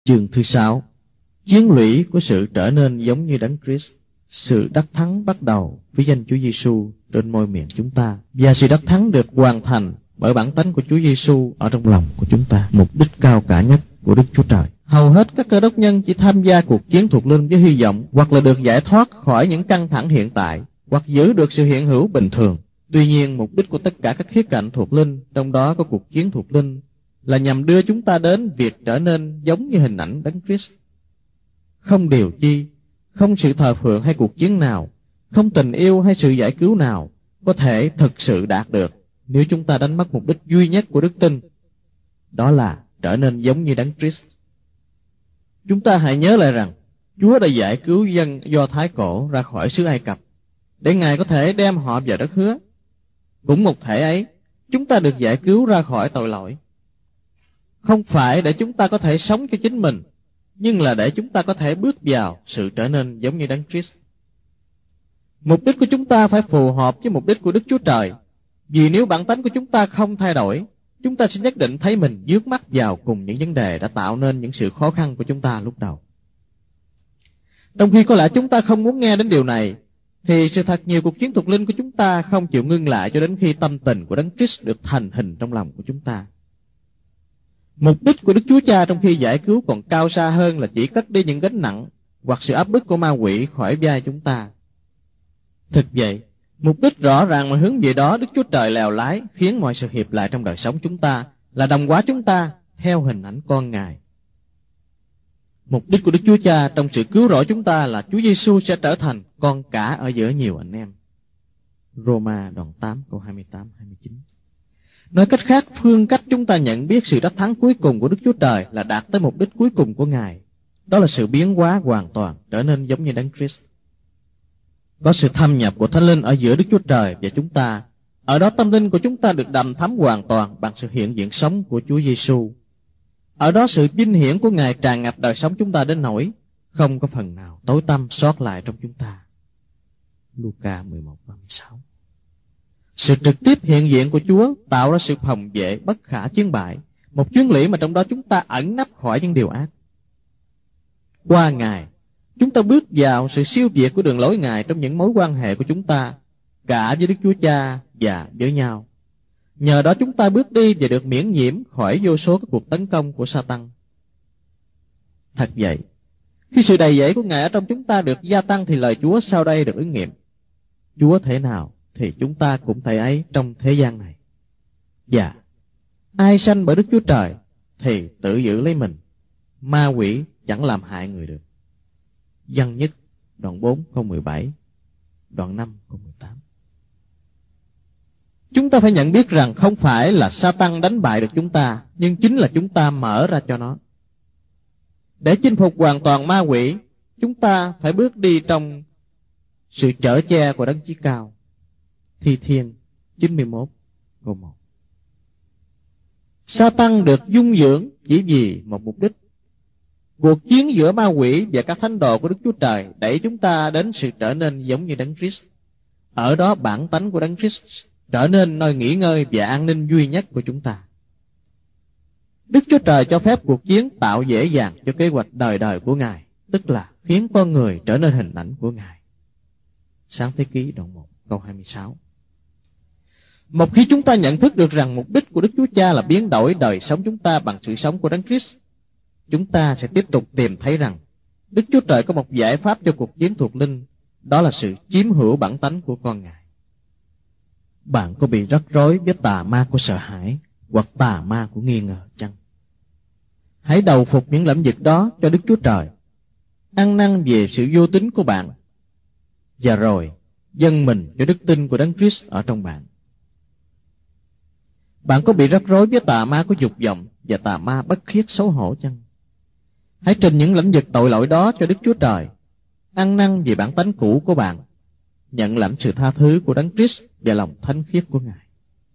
Chương thứ 6. Chiến lũy của sự trở nên giống như Đấng Christ. Sự đắc thắng bắt đầu với danh Chúa Giêsu trên môi miệng chúng ta, và sự đắc thắng được hoàn thành bởi bản tánh của Chúa Giêsu ở trong lòng của chúng ta, mục đích cao cả nhất của Đức Chúa Trời. Hầu hết các cơ đốc nhân chỉ tham gia cuộc chiến thuộc linh với hy vọng hoặc là được giải thoát khỏi những căng thẳng hiện tại, hoặc giữ được sự hiện hữu bình thường. Tuy nhiên, mục đích của tất cả các khía cạnh thuộc linh, trong đó có cuộc chiến thuộc linh, là nhằm đưa chúng ta đến việc trở nên giống như hình ảnh Đấng Christ. Không điều chi, không sự thờ phượng hay cuộc chiến nào, không tình yêu hay sự giải cứu nào có thể thực sự đạt được nếu chúng ta đánh mất mục đích duy nhất của đức tin, đó là trở nên giống như Đấng Christ. Chúng ta hãy nhớ lại rằng Chúa đã giải cứu dân Do Thái cổ ra khỏi xứ Ai Cập để Ngài có thể đem họ vào đất hứa. Cũng một thể ấy, chúng ta được giải cứu ra khỏi tội lỗi, không phải để chúng ta có thể sống cho chính mình, nhưng là để chúng ta có thể bước vào sự trở nên giống như Đấng Christ. Mục đích của chúng ta phải phù hợp với mục đích của Đức Chúa Trời, vì nếu bản tánh của chúng ta không thay đổi, chúng ta sẽ nhất định thấy mình dướng mắt vào cùng những vấn đề đã tạo nên những sự khó khăn của chúng ta lúc đầu. Trong khi có lẽ chúng ta không muốn nghe đến điều này, thì sự thật nhiều cuộc chiến thuộc linh của chúng ta không chịu ngưng lại cho đến khi tâm tình của Đấng Christ được thành hình trong lòng của chúng ta. Mục đích của Đức Chúa Cha trong khi giải cứu còn cao xa hơn là chỉ cất đi những gánh nặng hoặc sự áp bức của ma quỷ khỏi vai chúng ta. Thực vậy, mục đích rõ ràng mà hướng về đó Đức Chúa Trời lèo lái khiến mọi sự hiệp lại trong đời sống chúng ta là đồng hóa chúng ta theo hình ảnh con Ngài. Mục đích của Đức Chúa Cha trong sự cứu rỗi chúng ta là Chúa Giêsu sẽ trở thành con cả ở giữa nhiều anh em. Roma đoạn 8 câu 28-29. Nói cách khác, phương cách chúng ta nhận biết sự đắc thắng cuối cùng của Đức Chúa Trời là đạt tới mục đích cuối cùng của Ngài. Đó là sự biến hóa hoàn toàn, trở nên giống như Đấng Christ. Có sự thâm nhập của Thánh Linh ở giữa Đức Chúa Trời và chúng ta. Ở đó tâm linh của chúng ta được đằm thắm hoàn toàn bằng sự hiện diện sống của Chúa Giêsu. Ở đó sự vinh hiển của Ngài tràn ngập đời sống chúng ta đến nỗi không có phần nào tối tăm sót lại trong chúng ta. Luca 11:36. Sự trực tiếp hiện diện của Chúa tạo ra sự phòng vệ bất khả chiến bại, một chuyến lũy mà trong đó chúng ta ẩn nấp khỏi những điều ác. Qua Ngài, chúng ta bước vào sự siêu việt của đường lối Ngài trong những mối quan hệ của chúng ta, cả với Đức Chúa Cha và với nhau. Nhờ đó chúng ta bước đi và được miễn nhiễm khỏi vô số các cuộc tấn công của Sa-tăng. Thật vậy, khi sự đầy dẫy của Ngài ở trong chúng ta được gia tăng thì lời Chúa sau đây được ứng nghiệm. Chúa thể nào thì chúng ta cũng thể ấy trong thế gian này. Và ai sanh bởi Đức Chúa Trời thì tự giữ lấy mình, ma quỷ chẳng làm hại người được. Văn Nhất đoạn 4 câu 17, đoạn 5 câu 18. Chúng ta phải nhận biết rằng không phải là Sa-tăng đánh bại được chúng ta, nhưng chính là chúng ta mở ra cho nó. Để chinh phục hoàn toàn ma quỷ, chúng ta phải bước đi trong sự chở che của Đấng Chí Cao. Thi Thiên 91 câu 1. Sa-tăng được dung dưỡng chỉ vì một mục đích. Cuộc chiến giữa ma quỷ và các thánh đồ của Đức Chúa Trời đẩy chúng ta đến sự trở nên giống như Đấng Christ. Ở đó bản tánh của Đấng Christ trở nên nơi nghỉ ngơi và an ninh duy nhất của chúng ta. Đức Chúa Trời cho phép cuộc chiến tạo dễ dàng cho kế hoạch đời đời của Ngài, tức là khiến con người trở nên hình ảnh của Ngài. Sáng thế ký đoạn 1 câu 26. Một khi chúng ta nhận thức được rằng mục đích của Đức Chúa Cha là biến đổi đời sống chúng ta bằng sự sống của Đấng Christ, chúng ta sẽ tiếp tục tìm thấy rằng Đức Chúa Trời có một giải pháp cho cuộc chiến thuộc linh, đó là sự chiếm hữu bản tánh của con Ngài. Bạn có bị rắc rối với tà ma của sợ hãi hoặc tà ma của nghi ngờ chăng? Hãy đầu phục những lĩnh vực đó cho Đức Chúa Trời, ăn năn về sự vô tín của bạn, và rồi dâng mình cho đức tin của Đấng Christ ở trong bạn. Bạn có bị rắc rối với tà ma của dục vọng và tà ma bất khiết xấu hổ chăng? Hãy trình những lĩnh vực tội lỗi đó cho Đức Chúa Trời, ăn năn về bản tánh cũ của bạn, nhận lãnh sự tha thứ của Đấng Christ và lòng thánh khiết của Ngài.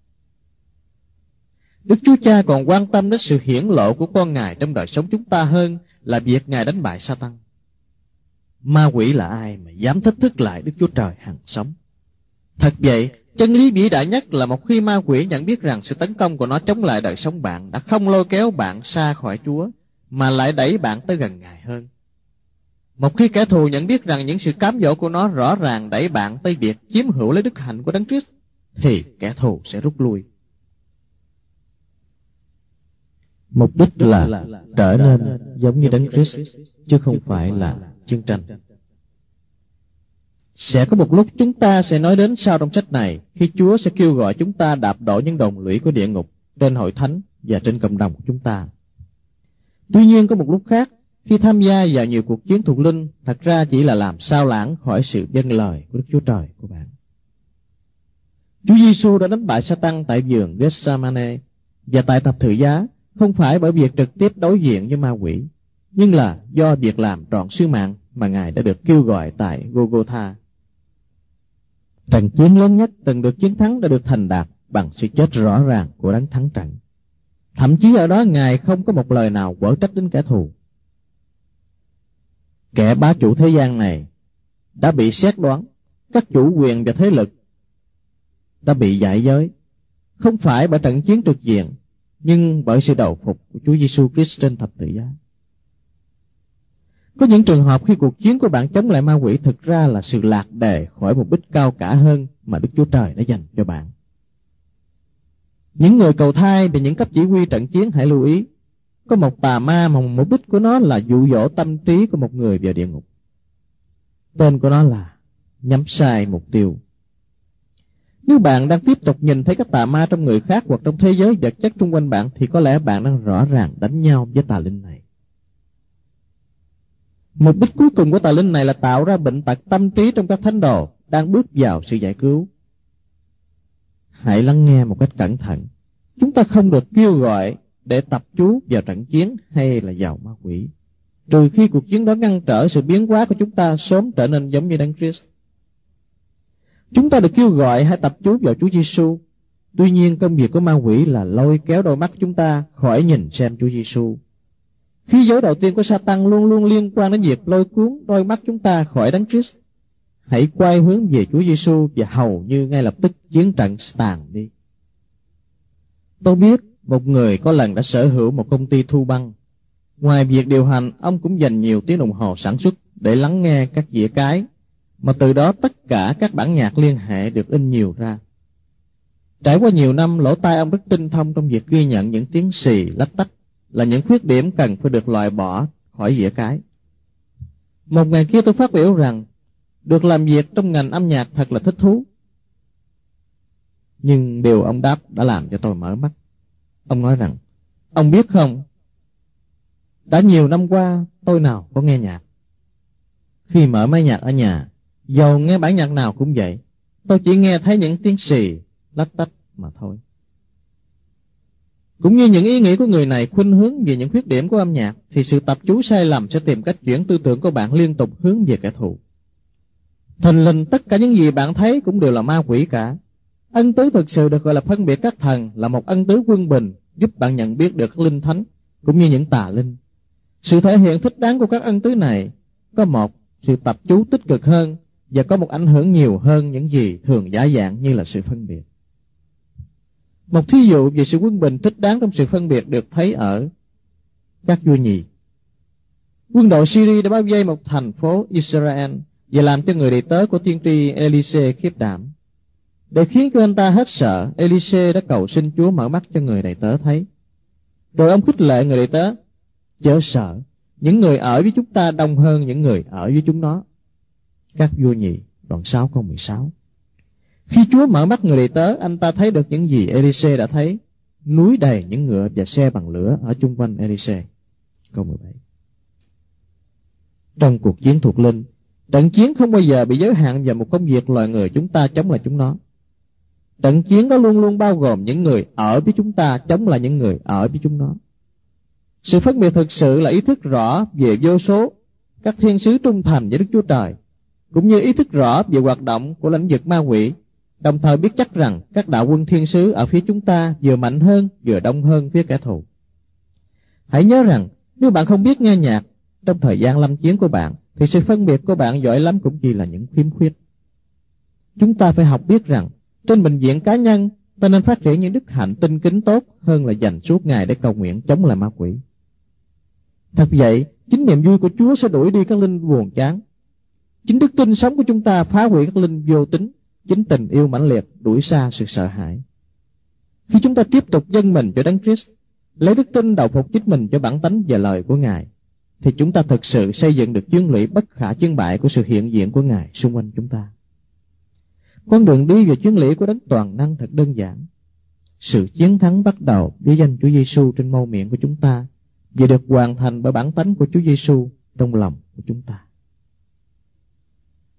Đức Chúa Cha còn quan tâm đến sự hiển lộ của con Ngài trong đời sống chúng ta hơn là việc Ngài đánh bại Sa-tăng. Ma quỷ là ai mà dám thách thức lại Đức Chúa Trời hằng sống? Thật vậy, chân lý vĩ đại nhất là một khi ma quỷ nhận biết rằng sự tấn công của nó chống lại đời sống bạn đã không lôi kéo bạn xa khỏi Chúa, mà lại đẩy bạn tới gần Ngài hơn. Một khi kẻ thù nhận biết rằng những sự cám dỗ của nó rõ ràng đẩy bạn tới việc chiếm hữu lấy đức hạnh của Đấng Christ, thì kẻ thù sẽ rút lui. Mục đích là trở nên giống như Đấng Christ, chứ không phải là chiến tranh. Sẽ có một lúc chúng ta sẽ nói đến sau trong sách này, khi Chúa sẽ kêu gọi chúng ta đạp đổ những đồn lũy của địa ngục trên hội thánh và trên cộng đồng của chúng ta. Tuy nhiên có một lúc khác, khi tham gia vào nhiều cuộc chiến thuộc linh, thật ra chỉ là làm sao lãng khỏi sự vâng lời của Đức Chúa Trời của bạn. Chúa Giêsu đã đánh bại Sa-tăng tại vườn Gethsemane và tại thập tự giá, không phải bởi việc trực tiếp đối diện với ma quỷ, nhưng là do việc làm trọn sứ mạng mà Ngài đã được kêu gọi tại Golgotha. Trận chiến lớn nhất từng được chiến thắng đã được thành đạt bằng sự chết rõ ràng của Đấng thắng trận. Thậm chí ở đó Ngài không có một lời nào quở trách đến kẻ thù. Kẻ bá chủ thế gian này đã bị xét đoán, các chủ quyền và thế lực đã bị giải giới, không phải bởi trận chiến trực diện, nhưng bởi sự đầu phục của Chúa Giêsu Christ trên thập tự giá. Có những trường hợp khi cuộc chiến của bạn chống lại ma quỷ thực ra là sự lạc đề khỏi mục đích cao cả hơn mà Đức Chúa Trời đã dành cho bạn. Những người cầu thai về những cấp chỉ huy trận chiến hãy lưu ý, có một tà ma mà mục đích của nó là dụ dỗ tâm trí của một người vào địa ngục. Tên của nó là nhắm sai mục tiêu. Nếu bạn đang tiếp tục nhìn thấy các tà ma trong người khác hoặc trong thế giới vật chất xung quanh bạn, thì có lẽ bạn đang rõ ràng đánh nhau với tà linh này. Mục đích cuối cùng của tà linh này là tạo ra bệnh tật tâm trí trong các thánh đồ đang bước vào sự giải cứu. Hãy lắng nghe một cách cẩn thận. Chúng ta không được kêu gọi để tập chú vào trận chiến hay là vào ma quỷ, trừ khi cuộc chiến đó ngăn trở sự biến hóa của chúng ta sớm trở nên giống như Đấng Christ. Chúng ta được kêu gọi hãy tập chú vào Chúa Giêsu. Tuy nhiên công việc của ma quỷ là lôi kéo đôi mắt chúng ta khỏi nhìn xem Chúa Giêsu. Khí giới đầu tiên của Sa-tăng luôn luôn liên quan đến việc lôi cuốn đôi mắt chúng ta khỏi Đấng Christ. Hãy quay hướng về Chúa Giêsu và hầu như ngay lập tức chiến trận tàn đi. Tôi biết một người có lần đã sở hữu một công ty thu băng. Ngoài việc điều hành, ông cũng dành nhiều tiếng đồng hồ sản xuất để lắng nghe các dĩa cái, mà từ đó tất cả các bản nhạc liên hệ được in nhiều ra. Trải qua nhiều năm, lỗ tai ông rất tinh thông trong việc ghi nhận những tiếng xì lách tách là những khuyết điểm cần phải được loại bỏ khỏi dĩa cái. Một ngày kia tôi phát biểu rằng được làm việc trong ngành âm nhạc thật là thích thú. Nhưng điều ông đáp đã làm cho tôi mở mắt. Ông nói rằng, ông biết không, đã nhiều năm qua tôi nào có nghe nhạc. Khi mở máy nhạc ở nhà, dầu nghe bản nhạc nào cũng vậy, tôi chỉ nghe thấy những tiếng xì lách tách mà thôi. Cũng như những ý nghĩ của người này khuynh hướng về những khuyết điểm của âm nhạc, thì sự tập chú sai lầm sẽ tìm cách chuyển tư tưởng của bạn liên tục hướng về kẻ thù. Thình lình tất cả những gì bạn thấy cũng đều là ma quỷ cả. Ân tứ thực sự được gọi là phân biệt các thần là một ân tứ quân bình, giúp bạn nhận biết được các linh thánh cũng như những tà linh. Sự thể hiện thích đáng của các ân tứ này có một sự tập chú tích cực hơn, và có một ảnh hưởng nhiều hơn những gì thường giả dạng như là sự phân biệt. Một thí dụ về sự quân bình thích đáng trong sự phân biệt được thấy ở các vua Nhì. Quân đội Syria đã bao vây một thành phố Israel và làm cho người đầy tớ của tiên tri Elise khiếp đảm. Để khiến cho anh ta hết sợ, Elise đã cầu xin Chúa mở mắt cho người đầy tớ thấy. Rồi ông khích lệ người đầy tớ, chớ sợ, những người ở với chúng ta đông hơn những người ở với chúng nó. Các vua Nhì đoạn 6 câu 16. Khi Chúa mở mắt người đầy tớ, anh ta thấy được những gì Elise đã thấy, núi đầy những ngựa và xe bằng lửa ở chung quanh Elise. Câu 17. Trong cuộc chiến thuộc linh, trận chiến không bao giờ bị giới hạn vào một công việc loài người chúng ta chống lại chúng nó. Trận chiến đó luôn luôn bao gồm những người ở với chúng ta chống lại những người ở với chúng nó. Sự phân biệt thực sự là ý thức rõ về vô số các thiên sứ trung thành với Đức Chúa Trời, cũng như ý thức rõ về hoạt động của lãnh vực ma quỷ, đồng thời biết chắc rằng các đạo quân thiên sứ ở phía chúng ta vừa mạnh hơn vừa đông hơn phía kẻ thù. Hãy nhớ rằng nếu bạn không biết nghe nhạc trong thời gian lâm chiến của bạn, thì sự phân biệt của bạn giỏi lắm cũng chỉ là những khiếm khuyết. Chúng ta phải học biết rằng trên bệnh viện cá nhân, ta nên phát triển những đức hạnh tinh kính tốt hơn là dành suốt ngày để cầu nguyện chống lại ma quỷ. Thật vậy, chính niềm vui của Chúa sẽ đuổi đi các linh buồn chán. Chính đức tin sống của chúng ta phá hủy các linh vô tính. Chính tình yêu mãnh liệt đuổi xa sự sợ hãi. Khi chúng ta tiếp tục dâng mình cho Đấng Christ, lấy đức tin đầu phục chính mình cho bản tánh và lời của Ngài, thì chúng ta thực sự xây dựng được chương lũy bất khả chướng bại của sự hiện diện của Ngài xung quanh chúng ta. Con đường đi vào chương lũy của Đấng toàn năng thật đơn giản. Sự chiến thắng bắt đầu với danh Chúa Giêsu trên mâu miệng của chúng ta và được hoàn thành bởi bản tánh của Chúa Giêsu trong lòng của chúng ta.